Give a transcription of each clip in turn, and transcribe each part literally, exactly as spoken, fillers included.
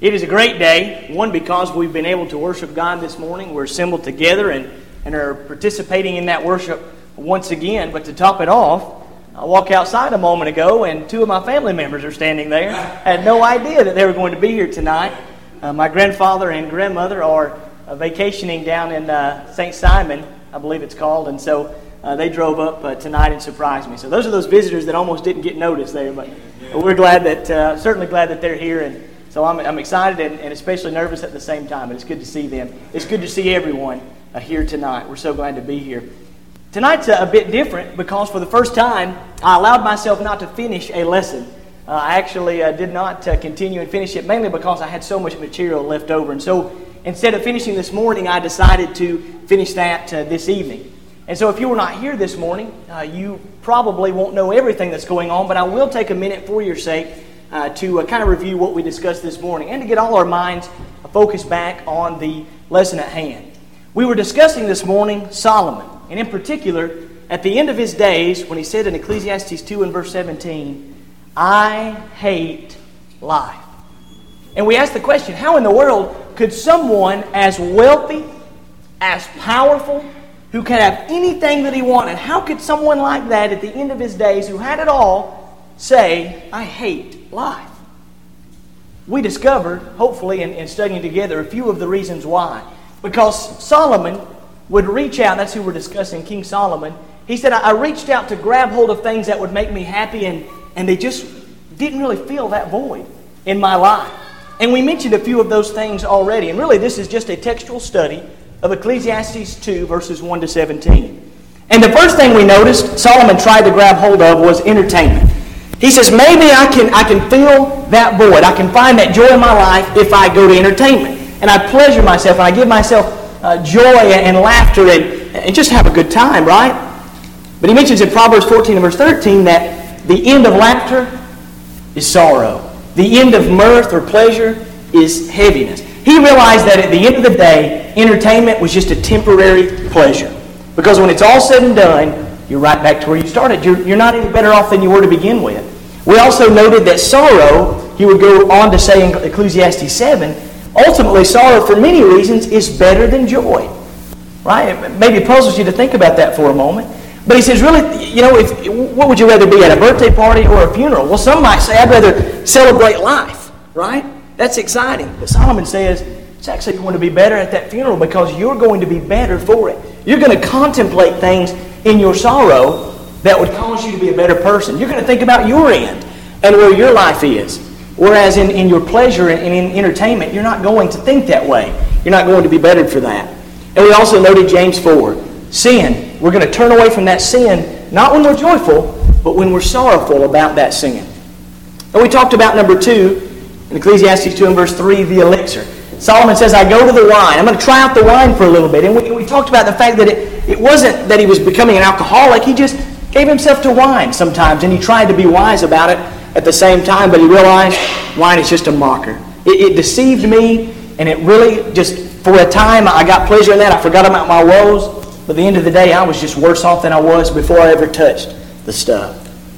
It is a great day, one, because we've been able to worship God this morning. We're assembled together and, and are participating in that worship once again. But to top it off, I walked outside a moment ago and two of my family members are standing there. I had no idea that they were going to be here tonight. Uh, my grandfather and grandmother are uh, vacationing down in uh, Saint Simon, I believe it's called, and so uh, they drove up uh, tonight and surprised me. So those are those visitors that almost didn't get noticed there, but, but we're glad that, uh, certainly glad that they're here, and so I'm, I'm excited and, and especially nervous at the same time, but it's good to see them. It's good to see everyone uh, here tonight. We're so glad to be here. Tonight's a, a bit different because for the first time, I allowed myself not to finish a lesson. Uh, I actually uh, did not uh, continue and finish it, mainly because I had so much material left over. And so instead of finishing this morning, I decided to finish that uh, this evening. And so if you were not here this morning, uh, you probably won't know everything that's going on, but I will take a minute for your sake Uh, to uh, kind of review what we discussed this morning and to get all our minds focused back on the lesson at hand. We were discussing this morning Solomon, and in particular, at the end of his days, when he said in Ecclesiastes two and verse seventeen, I hate life. And we asked the question, how in the world could someone as wealthy, as powerful, who could have anything that he wanted, how could someone like that at the end of his days, who had it all, say, I hate life? We discovered, hopefully in, in studying together, a few of the reasons why. Because Solomon would reach out, that's who we're discussing, King Solomon. He said, I, I reached out to grab hold of things that would make me happy, and, and they just didn't really fill that void in my life. And we mentioned a few of those things already. And really, this is just a textual study of Ecclesiastes two, verses one to seventeen. And the first thing we noticed Solomon tried to grab hold of was entertainment. He says, maybe I can I can fill that void. I can find that joy in my life if I go to entertainment. And I pleasure myself, and I give myself uh, joy and laughter and, and just have a good time, right? But he mentions in Proverbs fourteen and verse thirteen that the end of laughter is sorrow. The end of mirth or pleasure is heaviness. He realized that at the end of the day, entertainment was just a temporary pleasure. Because when it's all said and done, you're right back to where you started. You're, you're not any better off than you were to begin with. We also noted that sorrow, he would go on to say in Ecclesiastes seven, ultimately sorrow for many reasons is better than joy. Right? It maybe puzzles you to think about that for a moment. But he says, really, you know, if, what would you rather be, at a birthday party or a funeral? Well, some might say, I'd rather celebrate life. Right? That's exciting. But Solomon says, it's actually going to be better at that funeral because you're going to be better for it. You're going to contemplate things in your sorrow that would cause you to be a better person. You're going to think about your end and where your life is. Whereas in, in your pleasure and in entertainment, you're not going to think that way. You're not going to be bettered for that. And we also noted James four. Sin. We're going to turn away from that sin, not when we're joyful, but when we're sorrowful about that sin. And we talked about number two, in Ecclesiastes two and verse three, the elixir. Solomon says, I go to the wine. I'm going to try out the wine for a little bit. And we, we talked about the fact that it, it wasn't that he was becoming an alcoholic. He just gave himself to wine sometimes. And he tried to be wise about it at the same time. But he realized wine is just a mocker. It, it deceived me. And it really just, for a time, I got pleasure in that. I forgot about my woes. But at the end of the day, I was just worse off than I was before I ever touched the stuff.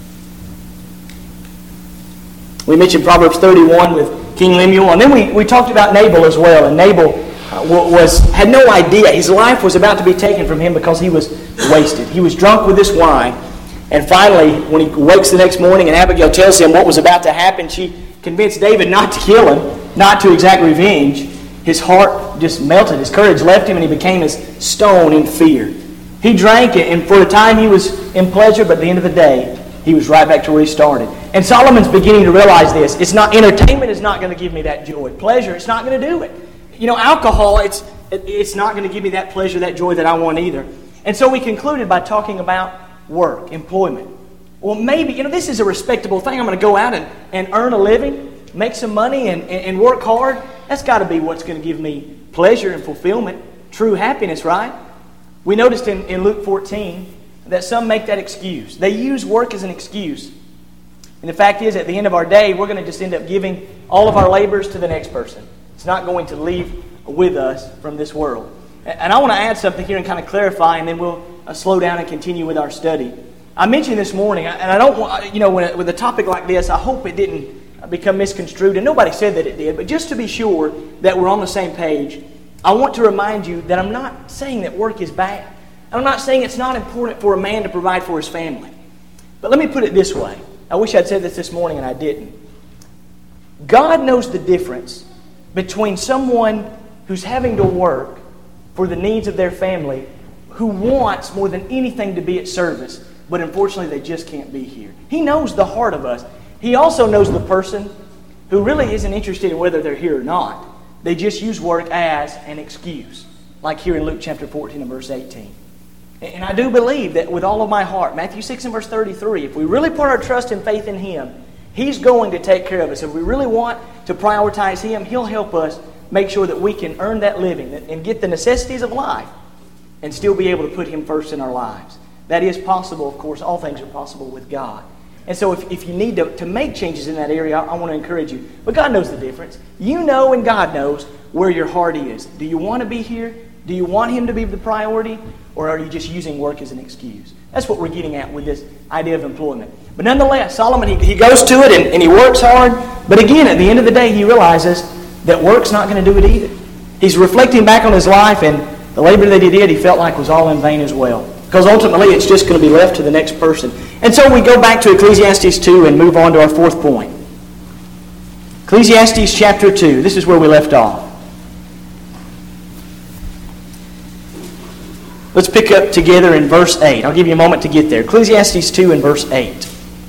We mentioned Proverbs thirty-one with King Lemuel, and then we, we talked about Nabal as well. And Nabal uh, was had no idea. His life was about to be taken from him because he was wasted. He was drunk with this wine. And finally, when he wakes the next morning and Abigail tells him what was about to happen, she convinced David not to kill him, not to exact revenge. His heart just melted. His courage left him, and he became as stone in fear. He drank it, and for a time he was in pleasure, but at the end of the day, he was right back to where he started. And Solomon's beginning to realize this. It's not entertainment is not going to give me that joy. Pleasure, it's not going to do it. You know, alcohol, it's it's not going to give me that pleasure, that joy that I want either. And so we concluded by talking about work, employment. Well, maybe, you know, this is a respectable thing. I'm going to go out and, and earn a living, make some money, and, and work hard. That's got to be what's going to give me pleasure and fulfillment, true happiness, right? We noticed in, in Luke fourteen that some make that excuse. They use work as an excuse. And the fact is, at the end of our day, we're going to just end up giving all of our labors to the next person. It's not going to leave with us from this world. And I want to add something here and kind of clarify, and then we'll uh, slow down and continue with our study. I mentioned this morning, and I don't want, you know, when, with a topic like this, I hope it didn't become misconstrued, and nobody said that it did, but just to be sure that we're on the same page, I want to remind you that I'm not saying that work is bad. I'm not saying it's not important for a man to provide for his family. But let me put it this way. I wish I'd said this this morning and I didn't. God knows the difference between someone who's having to work for the needs of their family, who wants more than anything to be at service, but unfortunately they just can't be here. He knows the heart of us. He also knows the person who really isn't interested in whether they're here or not. They just use work as an excuse, like here in Luke chapter fourteen and verse eighteen. And I do believe that with all of my heart, Matthew six and verse thirty-three, if we really put our trust and faith in Him, He's going to take care of us. If we really want to prioritize Him, He'll help us make sure that we can earn that living and get the necessities of life and still be able to put Him first in our lives. That is possible, of course. All things are possible with God. And so if, if you need to, to make changes in that area, I, I want to encourage you. But God knows the difference. You know and God knows where your heart is. Do you want to be here? Do you want Him to be the priority? Or are you just using work as an excuse? That's what we're getting at with this idea of employment. But nonetheless, Solomon, he, he goes to it and, and he works hard. But again, at the end of the day, he realizes that work's not going to do it either. He's reflecting back on his life, and the labor that he did, he felt like was all in vain as well. Because ultimately, it's just going to be left to the next person. And so we go back to Ecclesiastes two and move on to our fourth point. Ecclesiastes chapter two. This is where we left off. Let's pick up together in verse eight. I'll give you a moment to get there. Ecclesiastes two and verse eight.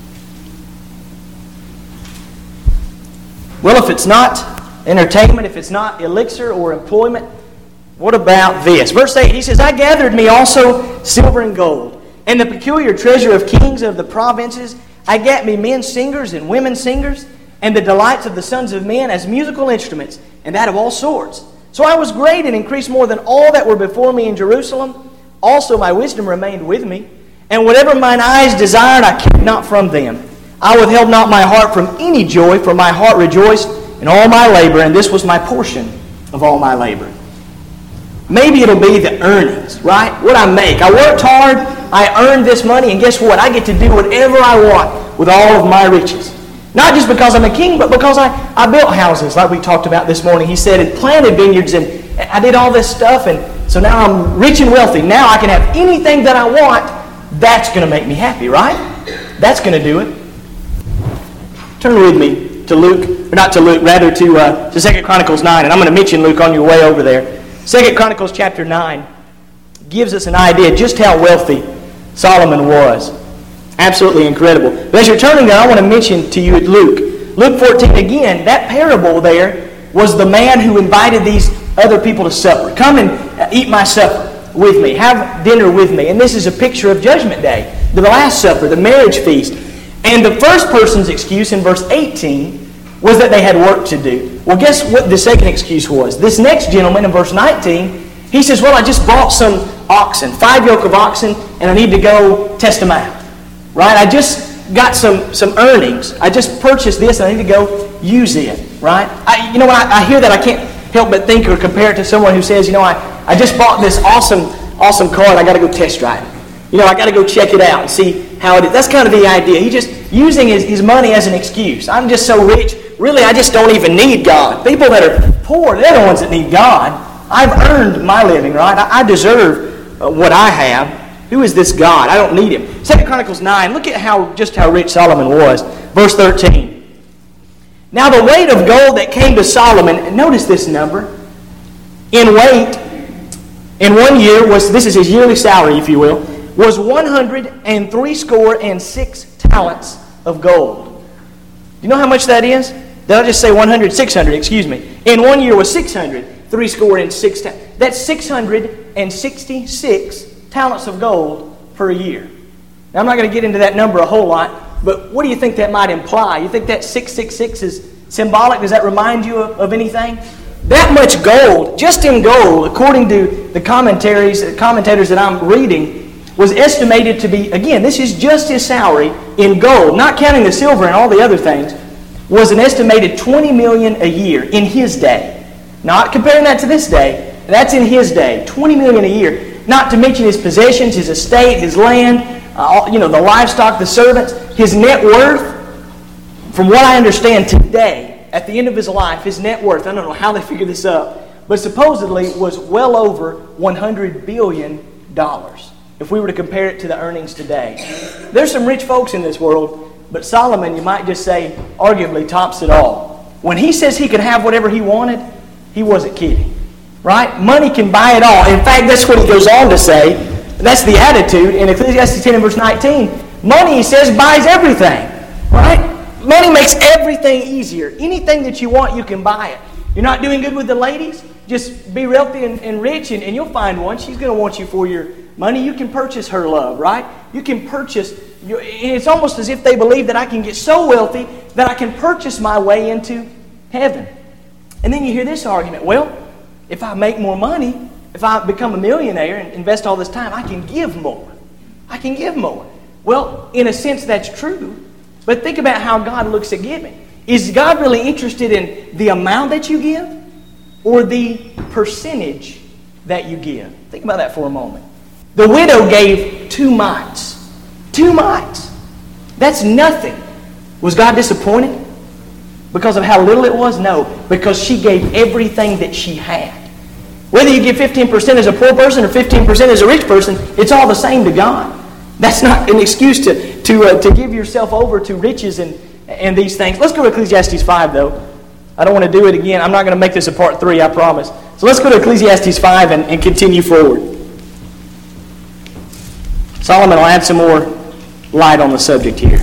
Well, if it's not entertainment, if it's not elixir or employment, what about this? Verse eight, he says, I gathered me also silver and gold, and the peculiar treasure of kings of the provinces. I gat me men singers and women singers, and the delights of the sons of men as musical instruments, and that of all sorts. So I was great and increased more than all that were before me in Jerusalem. Also my wisdom remained with me, and whatever mine eyes desired I kept not from them. I withheld not my heart from any joy, for my heart rejoiced in all my labor, and this was my portion of all my labor. Maybe it'll be the earnings, right? What I make. I worked hard, I earned this money, and guess what? I get to do whatever I want with all of my riches. Not just because I'm a king, but because I, I built houses, like we talked about this morning. He said, and planted vineyards, and I did all this stuff, and so now I'm rich and wealthy. Now I can have anything that I want. That's going to make me happy, right? That's going to do it. Turn with me to Luke, or not to Luke, rather to, uh, to Second Chronicles nine, and I'm going to mention Luke on your way over there. Second Chronicles chapter nine gives us an idea just how wealthy Solomon was. Absolutely incredible. But as you're turning there, I want to mention to you Luke. Luke fourteen, again, that parable there was the man who invited these other people to supper. Come and eat my supper with me. Have dinner with me. And this is a picture of Judgment Day, the Last Supper, the marriage feast. And the first person's excuse in verse eighteen was that they had work to do. Well, guess what the second excuse was? This next gentleman in verse nineteen, he says, well, I just bought some oxen, five yoke of oxen, and I need to go test them out. Right? I just got some, some earnings. I just purchased this, and I need to go use it. Right? I, you know, when I, I hear that, I can't help but think or compare it to someone who says, you know, I, I just bought this awesome, awesome car, and I got to go test drive it. You know, I got to go check it out and see how it is. That's kind of the idea. He's just using his, his money as an excuse. I'm just so rich. Really, I just don't even need God. People that are poor, they're the ones that need God. I've earned my living, right? I, I deserve uh, what I have. Who is this God? I don't need Him. Second Chronicles nine, look at how just how rich Solomon was. Verse thirteen. Now the weight of gold that came to Solomon, and notice this number, in weight, in one year, was this is his yearly salary, if you will, was one hundred and three score and six talents of gold. Do you know how much that is? Did I just say one hundred? six hundred, excuse me. In one year was six hundred, three score and six talents. That's six hundred sixty-six talents of gold per year. Now, I'm not going to get into that number a whole lot, but what do you think that might imply? You think that six six six is symbolic? Does that remind you of, of anything? That much gold, just in gold, according to the commentaries, the commentators that I'm reading, was estimated to be, again, this is just his salary in gold, not counting the silver and all the other things, was an estimated twenty million dollars a year in his day. Not comparing that to this day, that's in his day, twenty million dollars a year. Not to mention his possessions, his estate, his land, uh, you know, the livestock, the servants. His net worth, from what I understand today, at the end of his life, his net worth, I don't know how they figured this up, but supposedly was well over one hundred billion dollars. If we were to compare it to the earnings today. There's some rich folks in this world, but Solomon, you might just say, arguably tops it all. When he says he could have whatever he wanted, he wasn't kidding. Right? Money can buy it all. In fact, that's what he goes on to say. That's the attitude in Ecclesiastes ten and verse nineteen. Money, he says, buys everything. Right? Money makes everything easier. Anything that you want, you can buy it. You're not doing good with the ladies? Just be wealthy and, and rich, and, and you'll find one. She's going to want you for your money. You can purchase her love, right? You can purchase. Your, it's almost as if they believe that I can get so wealthy that I can purchase my way into heaven. And then you hear this argument. Well, if I make more money, if I become a millionaire and invest all this time, I can give more. I can give more. Well, in a sense, that's true. But think about how God looks at giving. Is God really interested in the amount that you give or the percentage that you give? Think about that for a moment. The widow gave two mites. Two mites. That's nothing. Was God disappointed because of how little it was? No, because she gave everything that she had. Whether you give fifteen percent as a poor person or fifteen percent as a rich person, it's all the same to God. That's not an excuse to, to, uh, to give yourself over to riches and, and these things. Let's go to Ecclesiastes five, though. I don't want to do it again. I'm not going to make this a part three, I promise. So let's go to Ecclesiastes five and, and continue forward. Solomon will add some more light on the subject here.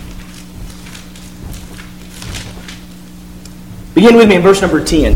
Begin with me in verse number ten.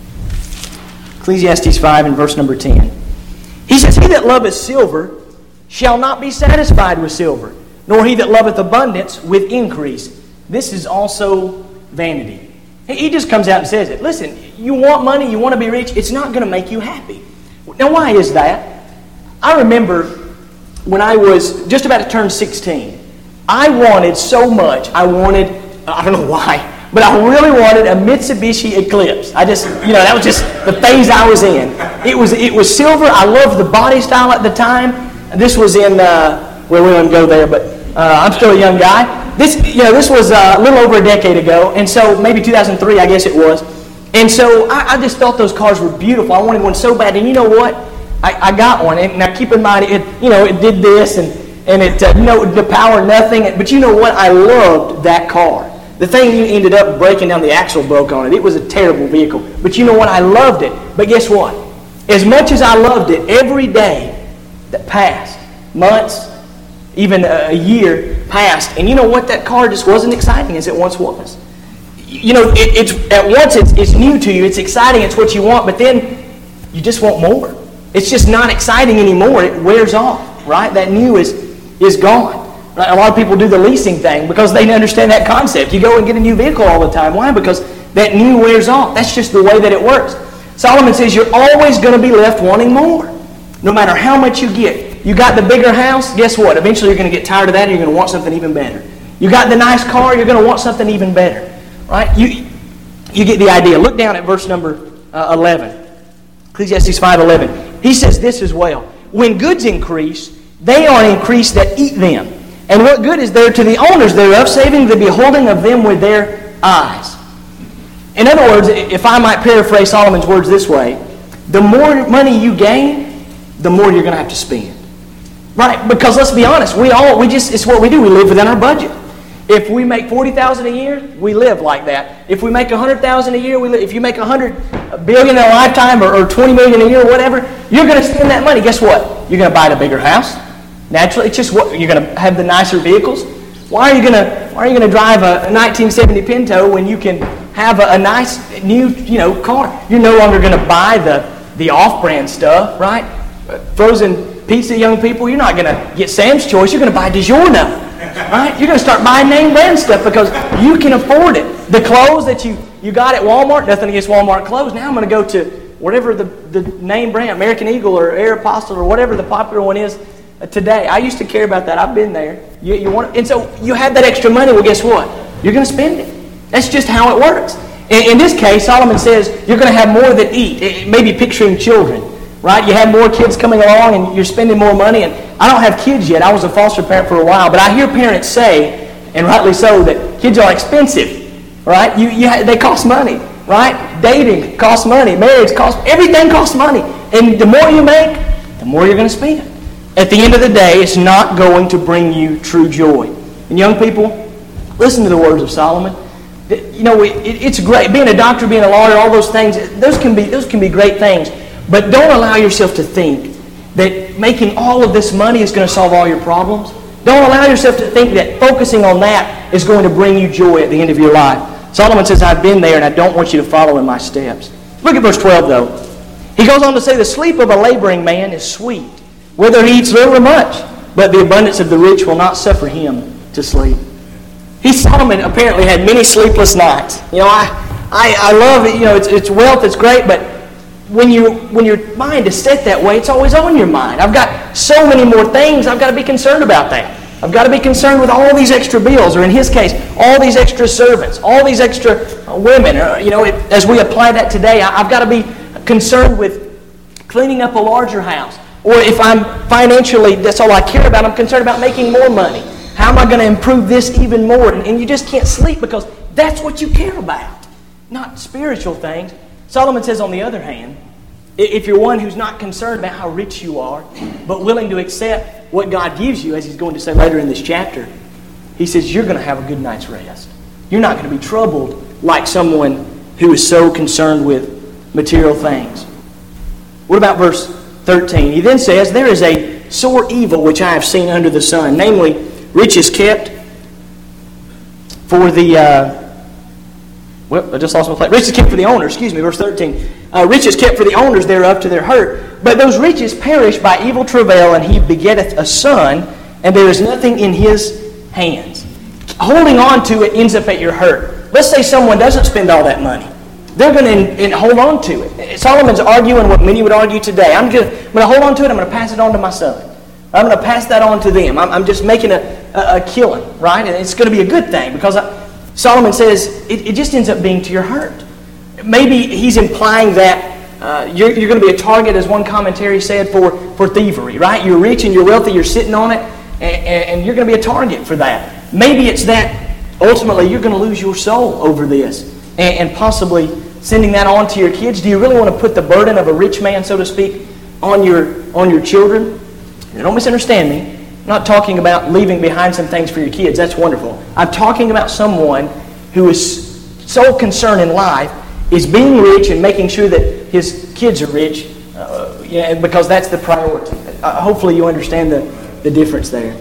Ecclesiastes five and verse number ten. He says, He that loveth silver shall not be satisfied with silver, nor he that loveth abundance with increase. This is also vanity. He just comes out and says it. Listen, you want money, you want to be rich, it's not going to make you happy. Now, why is that? I remember when I was just about to turn sixteen, I wanted so much, I wanted, I don't know why, but I really wanted a Mitsubishi Eclipse. I just, you know, that was just the phase I was in. It was it was silver. I loved the body style at the time. This was in, uh, well, we won't go there, but uh, I'm still a young guy. This, you know, this was uh, a little over a decade ago, and so maybe two thousand three, I guess it was. And so I, I just thought those cars were beautiful. I wanted one so bad, and you know what? I, I got one. And now keep in mind, it you know, it did this, and and it uh, you know, the power nothing. But you know what? I loved that car. The thing ended up breaking down. The axle broke on it. It was a terrible vehicle. But you know what? I loved it. But guess what? As much as I loved it, every day that passed, months, even a year passed, and you know what? That car just wasn't exciting as it once was. You know, it, it's at once it's, it's new to you, it's exciting, it's what you want, but then you just want more. It's just not exciting anymore. It wears off, right? That new is is gone. Right? A lot of people do the leasing thing because they understand that concept. You go and get a new vehicle all the time. Why? Because that new wears off. That's just the way that it works. Solomon says you're always going to be left wanting more. No matter how much you get. You got the bigger house, guess what? Eventually you're going to get tired of that and you're going to want something even better. You got the nice car, you're going to want something even better. Right? You you get the idea. Look down at verse number uh, eleven. Ecclesiastes five eleven. He says this as well. When goods increase, they are increased that eat them. And what good is there to the owners thereof, saving the beholding of them with their eyes? In other words, if I might paraphrase Solomon's words this way, the more money you gain, the more you're going to have to spend. Right? Because let's be honest, we all, we just, it's what we do. We live within our budget. If we make forty thousand dollars a year, we live like that. If we make one hundred thousand dollars a year, we live. If you make one hundred billion dollars in a lifetime or, or twenty million dollars a year or whatever, you're going to spend that money. Guess what? You're going to buy a bigger house. Naturally, it's just what you're going to have the nicer vehicles. Why are you going to why are you going to drive a, a nineteen seventy Pinto when you can have a, a nice new, you know, car? You're no longer going to buy the the off-brand stuff, right? Frozen pizza, young people, you're not going to get Sam's Choice. You're going to buy DiGiorno. Right? You're going to start buying name brand stuff because you can afford it. The clothes that you, you got at Walmart, nothing against Walmart clothes. Now I'm going to go to whatever the, the name brand, American Eagle or Aeropostale or whatever the popular one is today. I used to care about that. I've been there. You, you want, and so you have that extra money. Well, guess what? You're going to spend it. That's just how it works. In, in this case, Solomon says you're going to have more than eat. It, maybe picturing children. Right? You have more kids coming along and you're spending more money. And I don't have kids yet. I was a foster parent for a while. But I hear parents say, and rightly so, that kids are expensive, right? You, you They cost money, right? Dating costs money. Marriage costs, everything costs money. And the more you make, the more you're going to spend. At the end of the day, it's not going to bring you true joy. And young people, listen to the words of Solomon. You know, it, it's great. Being a doctor, being a lawyer, all those things, those can be those can be great things. But don't allow yourself to think that making all of this money is going to solve all your problems. Don't allow yourself to think that focusing on that is going to bring you joy at the end of your life. Solomon says, I've been there and I don't want you to follow in my steps. Look at verse twelve, though. He goes on to say, the sleep of a laboring man is sweet, whether he eats little or much, but the abundance of the rich will not suffer him to sleep. He, Solomon, apparently had many sleepless nights. You know, I, I, I love it. You know, it's, it's wealth, it's great, but when you when your mind is set that way, it's always on your mind. I've got so many more things. I've got to be concerned about that. I've got to be concerned with all these extra bills, or in his case, all these extra servants, all these extra uh, women. Or, you know, it, as we apply that today, I, I've got to be concerned with cleaning up a larger house. Or if I'm financially, that's all I care about, I'm concerned about making more money. How am I going to improve this even more? And, and you just can't sleep because that's what you care about, not spiritual things. Solomon says, on the other hand, if you're one who's not concerned about how rich you are, but willing to accept what God gives you, as he's going to say later in this chapter, he says you're going to have a good night's rest. You're not going to be troubled like someone who is so concerned with material things. What about verse thirteen? He then says, there is a sore evil which I have seen under the sun, namely, riches kept for the... Uh, Well, I just lost my place. Riches kept for the owners, excuse me, verse thirteen. Uh, riches kept for the owners thereof to their hurt. But those riches perish by evil travail, and he begetteth a son, and there is nothing in his hands. Holding on to it ends up at your hurt. Let's say someone doesn't spend all that money. They're going to in, in, hold on to it. Solomon's arguing what many would argue today. I'm, just, I'm going to hold on to it. I'm going to pass it on to my son. I'm going to pass that on to them. I'm, I'm just making a, a, a killing, right? And it's going to be a good thing because I, Solomon says it, it just ends up being to your hurt. Maybe he's implying that uh, you're, you're going to be a target, as one commentary said, for, for thievery, right? You're rich and you're wealthy, you're sitting on it, and, and you're going to be a target for that. Maybe it's that ultimately you're going to lose your soul over this and, and possibly sending that on to your kids. Do you really want to put the burden of a rich man, so to speak, on your, on your children? Now, don't misunderstand me. I'm not talking about leaving behind some things for your kids. That's wonderful. I'm talking about someone who is so concerned in life is being rich and making sure that his kids are rich, uh, yeah, because that's the priority. Uh, hopefully you understand the, the difference there.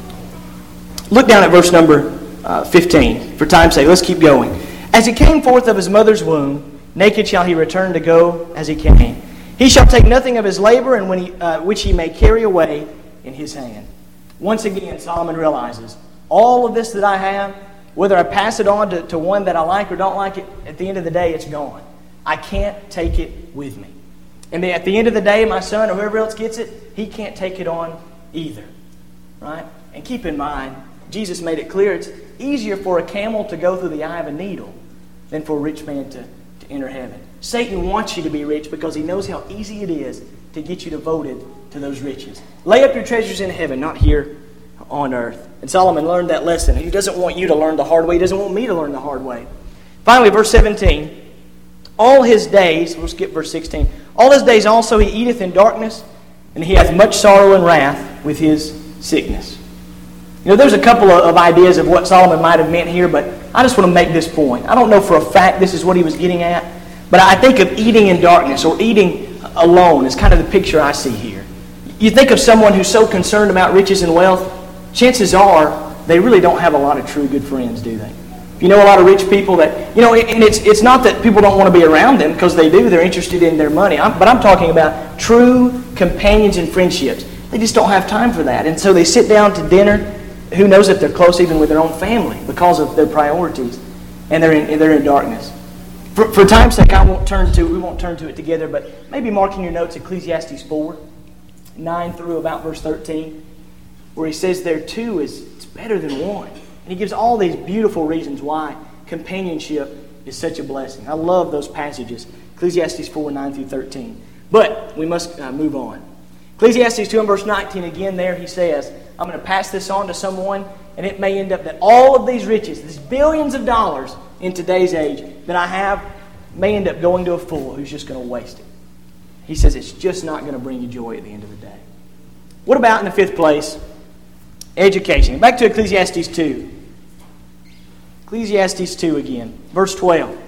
Look down at verse number uh, fifteen. For time's sake, let's keep going. As he came forth of his mother's womb, naked shall he return to go as he came. He shall take nothing of his labor, and when he, uh, which he may carry away in his hand. Once again, Solomon realizes, all of this that I have, whether I pass it on to, to one that I like or don't like it, at the end of the day, it's gone. I can't take it with me. And then at the end of the day, my son or whoever else gets it, he can't take it on either. Right? And keep in mind, Jesus made it clear, it's easier for a camel to go through the eye of a needle than for a rich man to, to enter heaven. Satan wants you to be rich because he knows how easy it is to get you devoted to those riches. Lay up your treasures in heaven, not here on earth. And Solomon learned that lesson. He doesn't want you to learn the hard way. He doesn't want me to learn the hard way. Finally, verse seventeen. All his days, we'll skip verse sixteen. All his days also he eateth in darkness, and he hath much sorrow and wrath with his sickness. You know, there's a couple of, of ideas of what Solomon might have meant here, but I just want to make this point. I don't know for a fact this is what he was getting at, but I think of eating in darkness or eating alone is kind of the picture I see here. You think of someone who's so concerned about riches and wealth, chances are they really don't have a lot of true good friends, do they? You know a lot of rich people that, you know, and it's it's not that people don't want to be around them, because they do. They're interested in their money. I'm, but I'm talking about true companions and friendships. They just don't have time for that. And so they sit down to dinner. Who knows if they're close even with their own family because of their priorities, and they're in, they're in darkness. For, for time's sake, I won't turn to we won't turn to it together, but maybe mark in your notes Ecclesiastes four, nine through about verse thirteen, where he says there two is it's better than one. And he gives all these beautiful reasons why companionship is such a blessing. I love those passages. Ecclesiastes four, nine through thirteen. But we must uh, move on. Ecclesiastes two and verse nineteen, again there he says, I'm going to pass this on to someone, and it may end up that all of these riches, these billions of dollars in today's age that I have, may end up going to a fool who's just going to waste it. He says it's just not going to bring you joy at the end of the day. What about in the fifth place? Education. Back to Ecclesiastes two. Ecclesiastes two again, verse twelve.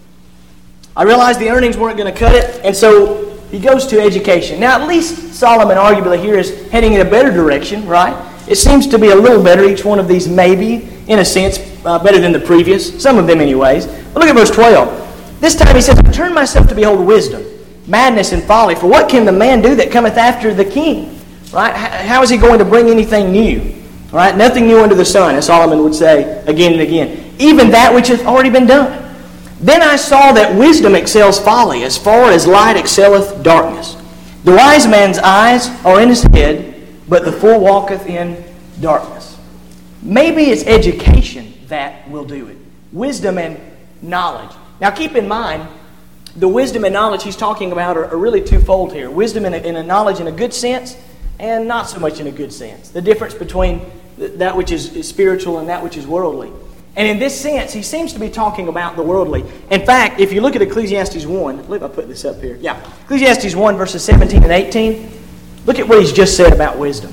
I realized the earnings weren't going to cut it, and so he goes to education. Now, at least Solomon arguably here is heading in a better direction, right? It seems to be a little better, each one of these maybe, in a sense, uh, better than the previous. Some of them anyways. But look at verse twelve. This time he says, I turn myself to behold wisdom, madness, and folly. For what can the man do that cometh after the king? Right? How is he going to bring anything new? Right? Nothing new under the sun, as Solomon would say again and again. Even that which hath already been done. Then I saw that wisdom excels folly, as far as light excelleth darkness. The wise man's eyes are in his head, but the fool walketh in darkness. Maybe it's education that will do it. Wisdom and knowledge. Now keep in mind, the wisdom and knowledge he's talking about are, are really twofold here. Wisdom in a, in a knowledge in a good sense, and not so much in a good sense. The difference between that which is, is spiritual and that which is worldly. And in this sense, he seems to be talking about the worldly. In fact, if you look at Ecclesiastes one, I believe I put this up here. Yeah, Ecclesiastes one, verses seventeen and eighteen. Look at what he's just said about wisdom.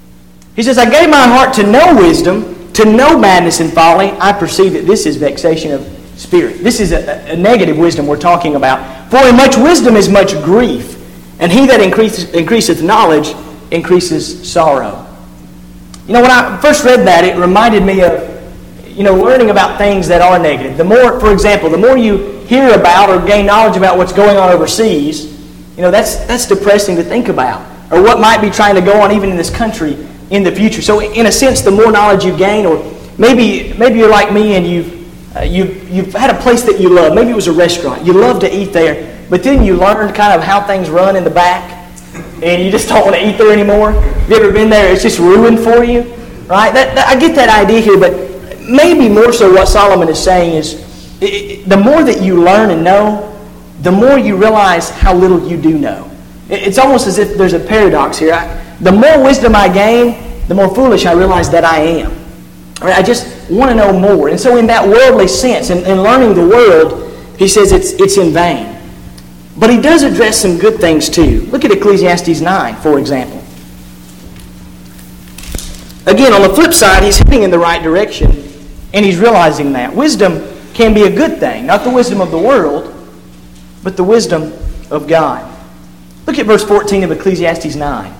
He says, I gave my heart to know wisdom, to know madness and folly. I perceive that this is vexation of spirit. This is a, a negative wisdom we're talking about. For in much wisdom is much grief, and he that increaseth, increaseth knowledge increases sorrow. You know, when I first read that, it reminded me of You know, learning about things that are negative. The more, for example, the more you hear about or gain knowledge about what's going on overseas, you know, that's that's depressing to think about. Or what might be trying to go on even in this country in the future. So in a sense, the more knowledge you gain, or maybe maybe you're like me and you've, uh, you've, you've had a place that you love. Maybe it was a restaurant. You love to eat there, but then you learned kind of how things run in the back, and you just don't want to eat there anymore. Have you ever been there? It's just ruined for you, right? That, that, I get that idea here, but maybe more so what Solomon is saying is it, it, the more that you learn and know, the more you realize how little you do know. It, it's almost as if there's a paradox here. I, the more wisdom I gain, the more foolish I realize that I am. Right? I just want to know more. And so in that worldly sense, in, in learning the world, he says it's, it's in vain. But he does address some good things too. Look at Ecclesiastes nine, for example. Again, on the flip side, he's heading in the right direction. And he's realizing that. Wisdom can be a good thing. Not the wisdom of the world, but the wisdom of God. Look at verse fourteen of Ecclesiastes nine.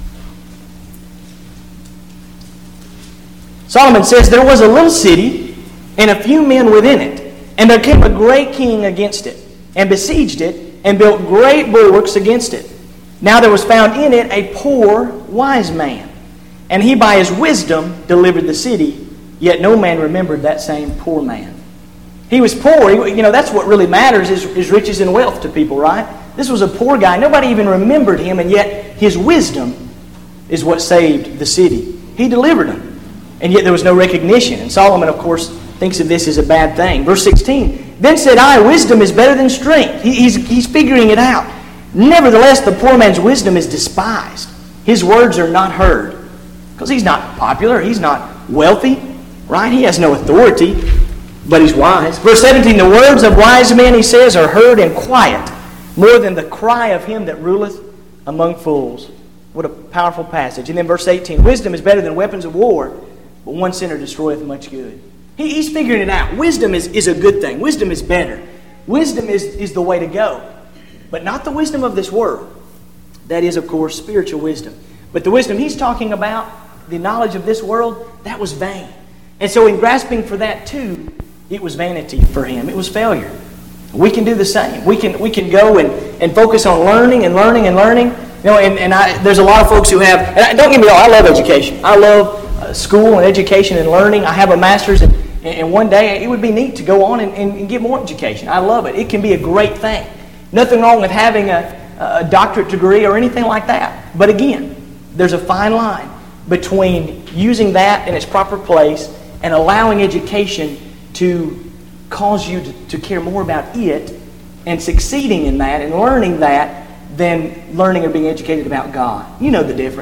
Solomon says, there was a little city, and a few men within it. And there came a great king against it, and besieged it, and built great bulwarks against it. Now there was found in it a poor wise man. And he by his wisdom delivered the city. Yet no man remembered that same poor man. He was poor. He, you know, that's what really matters is, is riches and wealth to people, right? This was a poor guy. Nobody even remembered him, and yet his wisdom is what saved the city. He delivered them, and yet there was no recognition. And Solomon, of course, thinks of this as a bad thing. Verse sixteen, then said I, wisdom is better than strength. He, he's, he's figuring it out. Nevertheless, the poor man's wisdom is despised. His words are not heard. Because he's not popular. He's not wealthy. Right? He has no authority, but he's wise. Verse seventeen, the words of wise men, he says, are heard in quiet, more than the cry of him that ruleth among fools. What a powerful passage. And then verse eighteen, wisdom is better than weapons of war, but one sinner destroyeth much good. He, he's figuring it out. Wisdom is, is a good thing. Wisdom is better. Wisdom is, is the way to go. But not the wisdom of this world. That is, of course, spiritual wisdom. But the wisdom he's talking about, the knowledge of this world, that was vain. And so in grasping for that too, it was vanity for him. It was failure. We can do the same. We can we can go and, and focus on learning and learning and learning. You know, and, and I, there's a lot of folks who have, and I, don't get me wrong, I love education. I love uh, school and education and learning. I have a master's, and, and one day it would be neat to go on and, and, and get more education. I love it. It can be a great thing. Nothing wrong with having a, a doctorate degree or anything like that. But again, there's a fine line between using that in its proper place and allowing education to cause you to, to care more about it and succeeding in that and learning that than learning or being educated about God. You know the difference.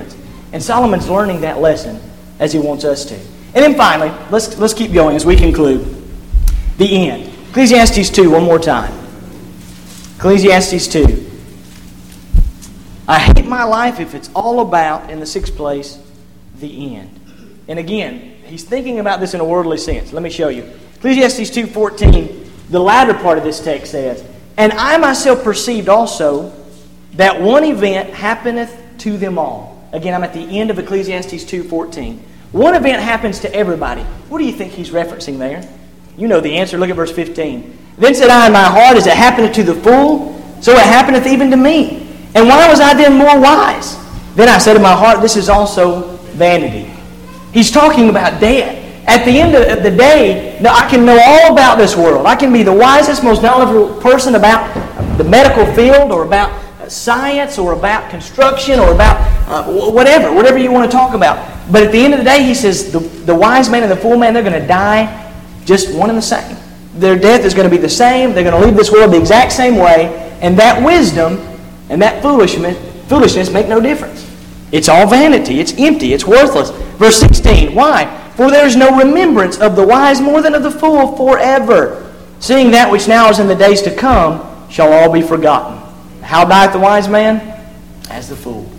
And Solomon's learning that lesson as he wants us to. And then finally, let's, let's keep going as we conclude. The end. Ecclesiastes two, one more time. Ecclesiastes two. I hate my life if it's all about, in the sixth place, the end. And again, he's thinking about this in a worldly sense. Let me show you. Ecclesiastes two fourteen, the latter part of this text says, And I myself perceived also that one event happeneth to them all. Again, I'm at the end of Ecclesiastes two fourteen. One event happens to everybody. What do you think he's referencing there? You know the answer. Look at verse fifteen. Then said I in my heart, As it happeneth to the fool, so it happeneth even to me. And why was I then more wise? Then I said in my heart, This is also vanity. He's talking about death. At the end of the day, I can know all about this world. I can be the wisest, most knowledgeable person about the medical field or about science or about construction or about uh, whatever, whatever you want to talk about. But at the end of the day, he says the, the wise man and the fool man, they're going to die just one and the same. Their death is going to be the same. They're going to leave this world the exact same way. And that wisdom and that foolishness, foolishness make no difference. It's all vanity. It's empty. It's worthless. Verse sixteen, why? For there is no remembrance of the wise more than of the fool forever. Seeing that which now is in the days to come shall all be forgotten. How dieth the wise man? As the fool.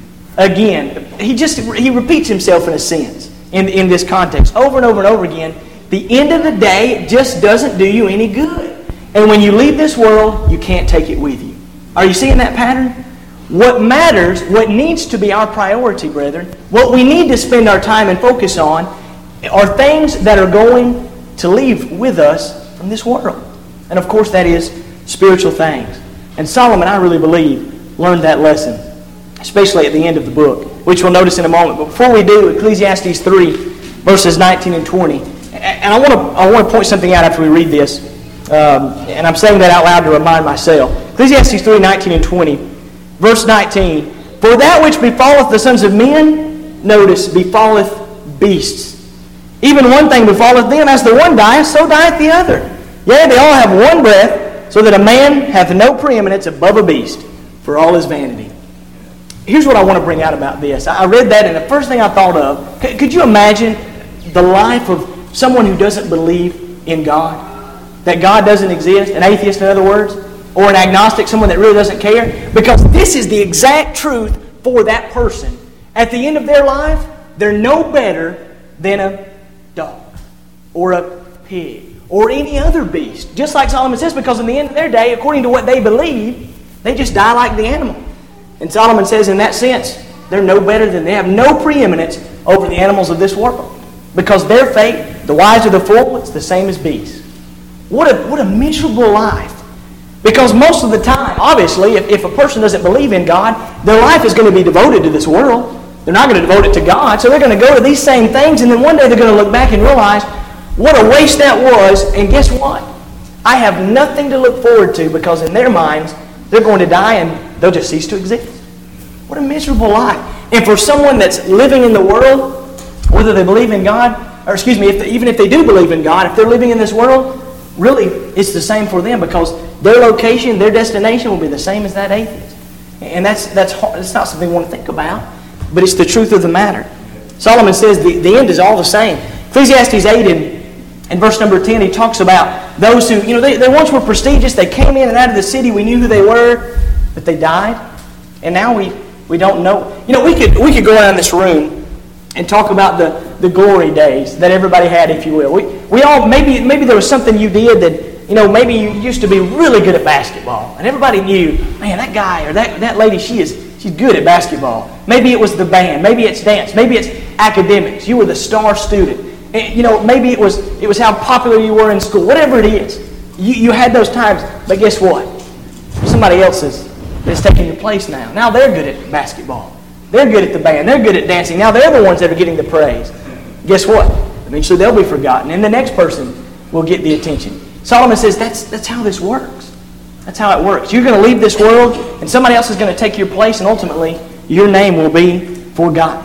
Again, he just he repeats himself in a sense in, in this context over and over and over again. The end of the day it just doesn't do you any good. And when you leave this world, you can't take it with you. Are you seeing that pattern? What matters, what needs to be our priority, brethren, what we need to spend our time and focus on are things that are going to leave with us from this world. And of course that is spiritual things. And Solomon, I really believe, learned that lesson, especially at the end of the book, which we'll notice in a moment. But before we do, Ecclesiastes three, verses nineteen and twenty. And I want to I want to point something out after we read this. Um, and I'm saying that out loud to remind myself. Ecclesiastes three, nineteen and twenty. Verse nineteen. For that which befalleth the sons of men, notice, befalleth beasts. Even one thing befalleth them, as the one dieth, so dieth the other. Yea, they all have one breath, so that a man hath no preeminence above a beast, for all is vanity. Here's what I want to bring out about this. I read that, and the first thing I thought of, could you imagine the life of someone who doesn't believe in God? That God doesn't exist, an atheist in other words, or an agnostic, someone that really doesn't care? Because this is the exact truth for that person. At the end of their life, they're no better than a dog or a pig or any other beast. Just like Solomon says, because in the end of their day, according to what they believe, they just die like the animal. And Solomon says in that sense, they're no better than, they have no preeminence over the animals of this world. Because their fate, the wise or the fool, it's the same as beasts. What a, what a miserable life. Because most of the time, obviously, if, if a person doesn't believe in God, their life is going to be devoted to this world. They're not going to devote it to God. So they're going to go to these same things, and then one day they're going to look back and realize what a waste that was. And guess what? I have nothing to look forward to, because in their minds, they're going to die and they'll just cease to exist. What a miserable life. And for someone that's living in the world, whether they believe in God, or excuse me, if they, even if they do believe in God, if they're living in this world, really it's the same for them, because their location, their destination will be the same as that atheist. And that's that's hard. It's not something we want to think about, but it's the truth of the matter. Solomon says the, the end is all the same. Ecclesiastes eight in, in verse number ten, he talks about those who, you know, they, they once were prestigious. They came in and out of the city. We knew who they were, but they died. And now we, we don't know. You know, we could we could go around this room and talk about the, the glory days that everybody had, if you will. We we all, maybe maybe there was something you did that, you know, maybe you used to be really good at basketball. And everybody knew, man, that guy or that, that lady, she is she's good at basketball. Maybe it was the band. Maybe it's dance. Maybe it's academics. You were the star student. And, you know, maybe it was it was how popular you were in school. Whatever it is. You, you had those times. But guess what? Somebody else is, is taking your place now. Now they're good at basketball. They're good at the band. They're good at dancing. Now they're the ones that are getting the praise. Guess what? Eventually they'll be forgotten, and the next person will get the attention. Solomon says that's that's how this works. That's how it works. You're going to leave this world, and somebody else is going to take your place, and ultimately your name will be forgotten.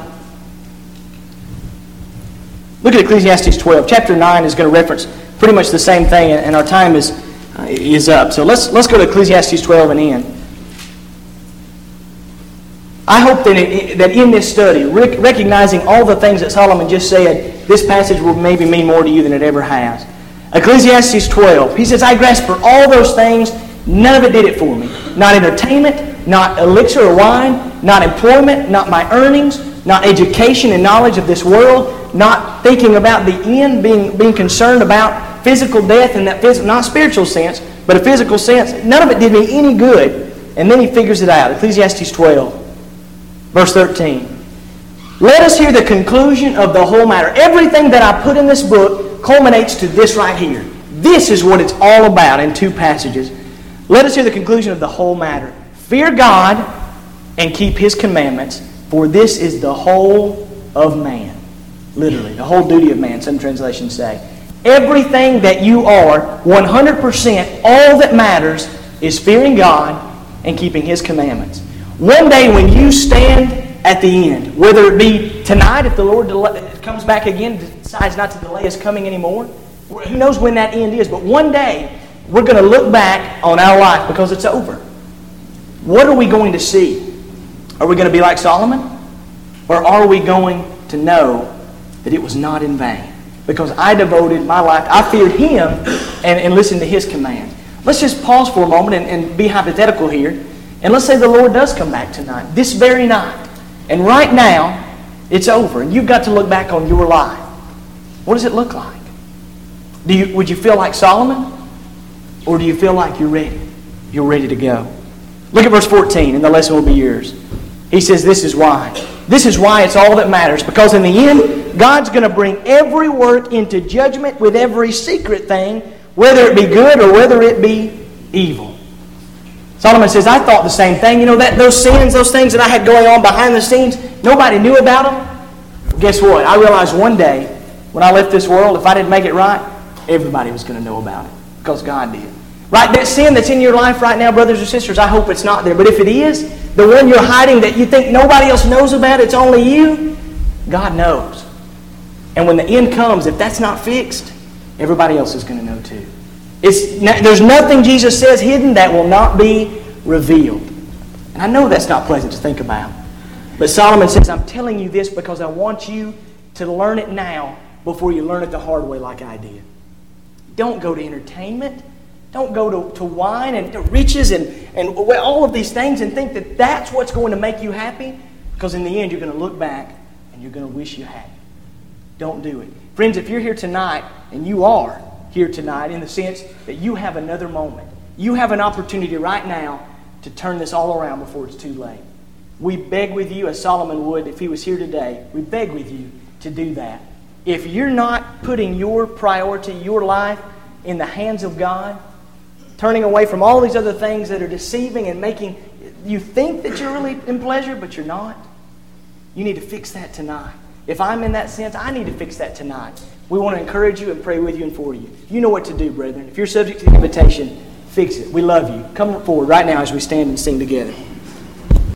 Look at Ecclesiastes twelve. Chapter nine is going to reference pretty much the same thing, and our time is uh, is up. So let's let's go to Ecclesiastes twelve and end. I hope that, it, that in this study, rec- recognizing all the things that Solomon just said, this passage will maybe mean more to you than it ever has. Ecclesiastes twelve, he says, I grasped for all those things, none of it did it for me. Not entertainment, not elixir or wine, not employment, not my earnings, not education and knowledge of this world, not thinking about the end, being, being concerned about physical death in that physical, not spiritual sense, but a physical sense. None of it did me any good. And then he figures it out. Ecclesiastes twelve, verse thirteen. Let us hear the conclusion of the whole matter. Everything that I put in this book culminates to this right here. This is what it's all about in two passages. Let us hear the conclusion of the whole matter. Fear God and keep His commandments, for this is the whole of man. Literally, the whole duty of man, some translations say. Everything that you are, one hundred percent, all that matters is fearing God and keeping His commandments. One day when you stand at the end, whether it be tonight, if the Lord del- comes back again, decides not to delay His coming anymore, who knows when that end is, but one day we're going to look back on our life because it's over. What are we going to see? Are we going to be like Solomon? Or are we going to know that it was not in vain? Because I devoted my life, I feared Him and, and listened to His commands. Let's just pause for a moment and, and be hypothetical here. And let's say the Lord does come back tonight, this very night. And right now, it's over. And you've got to look back on your life. What does it look like? Do you, would you feel like Solomon? Or do you feel like you're ready? You're ready to go. Look at verse fourteen, and the lesson will be yours. He says, this is why. This is why it's all that matters. Because in the end, God's going to bring every work into judgment with every secret thing, whether it be good or whether it be evil. Solomon says, I thought the same thing. You know, that those sins, those things that I had going on behind the scenes, nobody knew about them. Guess what? I realized one day, when I left this world, if I didn't make it right, everybody was going to know about it. Because God did. Right? That sin that's in your life right now, brothers and sisters, I hope it's not there. But if it is, the one you're hiding that you think nobody else knows about, it's only you, God knows. And when the end comes, if that's not fixed, everybody else is going to know too. It's, there's nothing Jesus says hidden that will not be revealed. And I know that's not pleasant to think about. But Solomon says, I'm telling you this because I want you to learn it now before you learn it the hard way like I did. Don't go to entertainment. Don't go to, to wine and to riches and, and all of these things and think that that's what's going to make you happy. Because in the end, you're going to look back and you're going to wish you had. Don't do it. Friends, if you're here tonight, and you are here tonight in the sense that you have another moment. You have an opportunity right now to turn this all around before it's too late. We beg with you, as Solomon would if he was here today, we beg with you to do that. If you're not putting your priority, your life, in the hands of God, turning away from all these other things that are deceiving and making you think that you're really in pleasure, but you're not, you need to fix that tonight. If I'm in that sense, I need to fix that tonight. We want to encourage you and pray with you and for you. You know what to do, brethren. If you're subject to the invitation, fix it. We love you. Come forward right now as we stand and sing together.